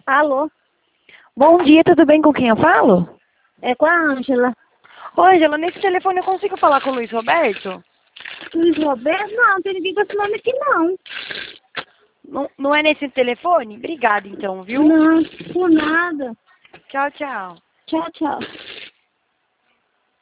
Alô? Bom dia, tudo bem com quem eu falo? É com a Ângela. Ô, Ângela, nesse telefone eu consigo falar com o Luiz Roberto? Luiz Roberto? Não, tem ninguém com esse nome aqui não. Não é nesse telefone? Obrigada então, viu? Não, por nada. Tchau, tchau. Tchau, tchau.